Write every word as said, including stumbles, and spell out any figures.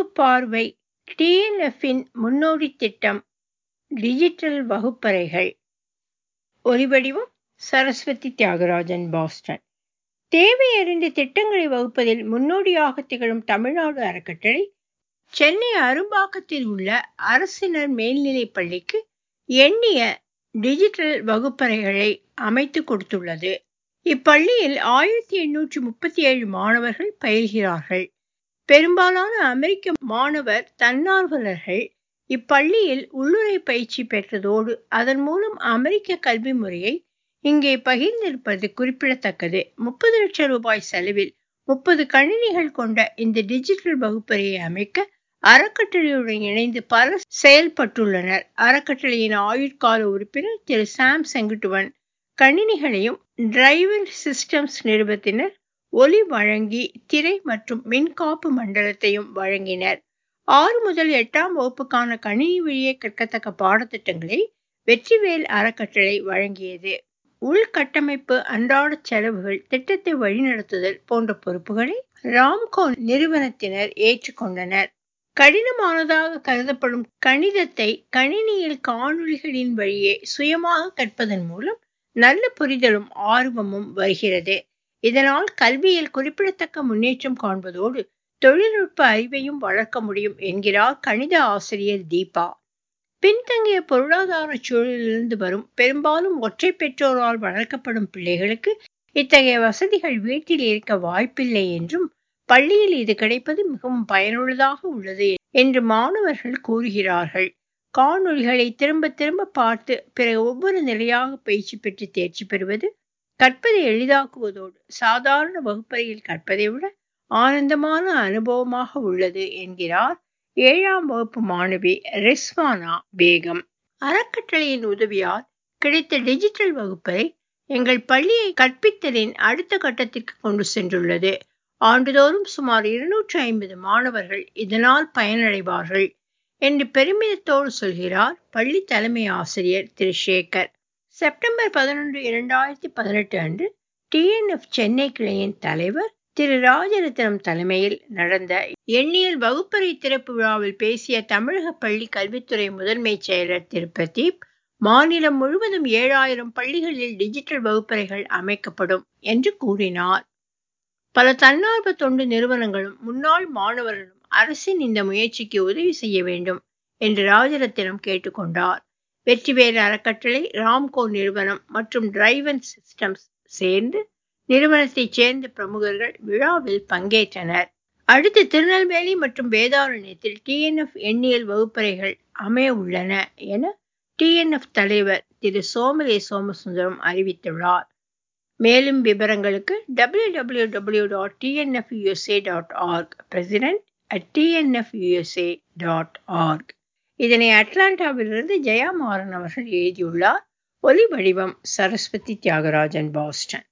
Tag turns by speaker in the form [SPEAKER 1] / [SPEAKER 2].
[SPEAKER 1] சிறப்பு பார்வை டிஎன்எஃப்பின் முன்னோடி திட்டம் டிஜிட்டல் வகுப்பறைகள். ஒலிவடிவம் சரஸ்வதி தியாகராஜன், பாஸ்டன். தேவையறிந்து திட்டங்களை வகுப்பதில் முன்னோடியாக திகழும் தமிழ்நாடு அறக்கட்டளை சென்னை அரும்பாக்கத்தில் உள்ள அரசினர் மேல்நிலைப் பள்ளிக்கு எண்ணிய டிஜிட்டல் வகுப்பறைகளை அமைத்து கொடுத்துள்ளது. இப்பள்ளியில் ஆயிரத்தி எண்ணூற்றி முப்பத்தி ஏழு மாணவர்கள் பயில்கிறார்கள். பெரும்பாலான அமெரிக்க மாணவர் தன்னார்வலர்கள் இப்பள்ளியில் உள்ளுரை பயிற்சி பெற்றதோடு அதன் மூலம் அமெரிக்க கல்வி முறையை இங்கே பகிர்ந்திருப்பது குறிப்பிடத்தக்கது. முப்பது லட்சம் ரூபாய் செலவில் முப்பது கணினிகள் கொண்ட இந்த டிஜிட்டல் வகுப்பறையை அமைக்க அறக்கட்டளையுடன் இணைந்து பலர் செயல்பட்டுள்ளனர். அறக்கட்டளையின் ஆயுட்கால உறுப்பினர் திரு சாம் செங்குட்டுவன் கணினிகளையும், டிரைவர் சிஸ்டம்ஸ் நிறுவனத்தினர் ஒலி வழங்கி திரை மற்றும் மின்காப்பு மண்டலத்தையும் வழங்கினர். ஆறு முதல் எட்டாம் வகுப்புக்கான கணினி வழியே கற்கத்தக்க பாடத்திட்டங்களை வெற்றிவேல் அறக்கட்டளை வழங்கியது. உள்கட்டமைப்பு, அன்றாட செலவுகள், திட்டத்தை வழிநடத்துதல் போன்ற பொறுப்புகளை ராம்கோ நிறுவனத்தினர் ஏற்றுக்கொண்டனர். கடினமானதாக கருதப்படும் கணிதத்தை கணினியில் காணொளிகளின் வழியே சுயமாக கற்பதன் மூலம் நல்ல புரிதலும் ஆர்வமும் வருகிறது. இதனால் கல்வியில் குறிப்பிடத்தக்க முன்னேற்றம் காண்பதோடு தொழில்நுட்ப அறிவையும் வளர்க்க முடியும் என்கிறார் கணித ஆசிரியர் தீபா. பின்தங்கிய பொருளாதார சூழலிலிருந்து வரும் பெரும்பாலும் ஒற்றை பெற்றோரால் வளர்க்கப்படும் பிள்ளைகளுக்கு இத்தகைய வசதிகள் வீட்டில் இருக்க வாய்ப்பில்லை என்றும், பள்ளியில் இது கிடைப்பது மிகவும் பயனுள்ளதாக உள்ளது என்று மாணவர்கள் கூறுகிறார்கள். காணொளிகளை திரும்ப திரும்ப பார்த்து பிறகு ஒவ்வொரு நிலையாக பயிற்சி பெற்று தேர்ச்சி பெறுவது கற்பதை எளிதாக்குவதோடு சாதாரண வகுப்பறையில் கற்பதை விட ஆனந்தமான அனுபவமாக உள்ளது என்கிறார் ஏழாம் வகுப்பு மாணவி ரிஸ்வானா பேகம். அறக்கட்டளையின் உதவியால் கிடைத்த டிஜிட்டல் வகுப்பறை எங்கள் பள்ளியை கற்பித்தலின் அடுத்த கட்டத்திற்கு கொண்டு சென்றுள்ளது. ஆண்டுதோறும் சுமார் இருநூற்றி ஐம்பது மாணவர்கள் இதனால் பயனடைவார்கள் என்று பெருமிதத்தோடு சொல்கிறார் பள்ளி தலைமை ஆசிரியர் திரு சேகர். செப்டம்பர் பதினொன்று இரண்டாயிரத்தி பதினெட்டு அன்று டிஎன்எஃப் சென்னை கிளையின் தலைவர் திரு ராஜரத்னம் தலைமையில் நடந்த எண்ணியல் வகுப்பறை திறப்பு விழாவில் பேசிய தமிழக பள்ளி கல்வித்துறை முதன்மை செயலர் திரு பிரதீப், மாநிலம் முழுவதும் ஏழாயிரம் பள்ளிகளில் டிஜிட்டல் வகுப்பறைகள் அமைக்கப்படும் என்று கூறினார். பல தன்னார்வ தொண்டு நிறுவனங்களும் முன்னாள் மாணவர்களும் அரசின் இந்த முயற்சிக்கு உதவி செய்ய வேண்டும் என்று ராஜரத்னம் கேட்டுக்கொண்டார். வெற்றிவேல் அறக்கட்டளை, ராம்கோ நிறுவனம் மற்றும் டிரைவர் சிஸ்டம்ஸ் சேர்ந்து நிறுவனத்தைச் சேர்ந்த பிரமுகர்கள் விழாவில் பங்கேற்றனர். அடுத்து திருநெல்வேலி மற்றும் வேதாரண்யத்தில் டிஎன்எஃப் எண்ணியல் வகுப்பறைகள் அமைய உள்ளன என டிஎன்எஃப் தலைவர் திரு சோமலே சோமசுந்தரம் அறிவித்துள்ளார். மேலும் விவரங்களுக்கு W W W dot T N F U S A dot org, president at T N F U S A dot org. இதனை அட்லாண்டாவிலிருந்து ஜெயா மாறன் அவர்கள் எழுதியுள்ளார். ஒலி வடிவம் சரஸ்வதி தியாகராஜன், பாஸ்டன்.